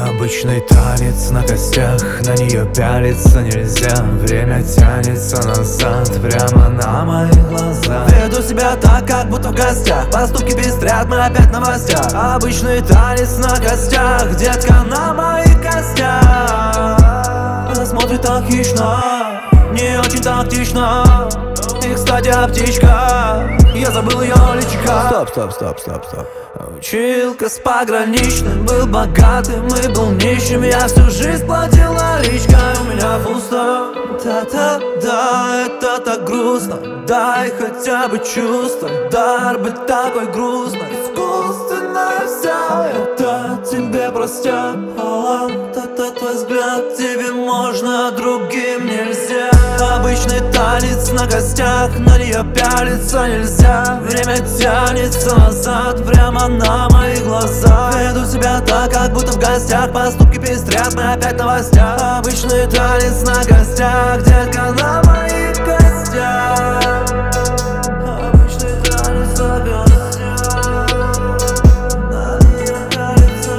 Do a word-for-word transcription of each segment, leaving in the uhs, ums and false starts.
Обычный танец на костях, на нее пялиться нельзя. Время тянется назад, прямо на мои глаза. Веду себя так, как будто в гостях. Поступки пестрят, мы опять в новостях. Обычный танец на костях, детка на моих костях. Она смотрит так хищно, не очень тактично. И, кстати, о птичках, я забыл ее личико. Стоп, стоп, стоп, стоп, стоп. Училка с пограничным, был богатым и был нищим. Я всю жизнь платил наличкой, у меня пусто. Да-да-да, это так грустно. Дай хотя бы чувство, дар быть такой грустной. Искусственное все, это тебе простят. Это твой взгляд, тебе можно, другим нельзя. Обычный танец на костях, на нее пялиться нельзя. Время тянется назад, прямо на мои глаза. Веду себя так, как будто в гостях. Поступки пестрят, мы опять в новостях. Обычный танец на костях, детка на моих костях. Обычный танец на костях, на нее пялиться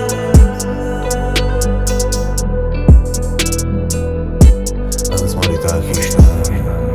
нельзя. Она смотрит так хищно,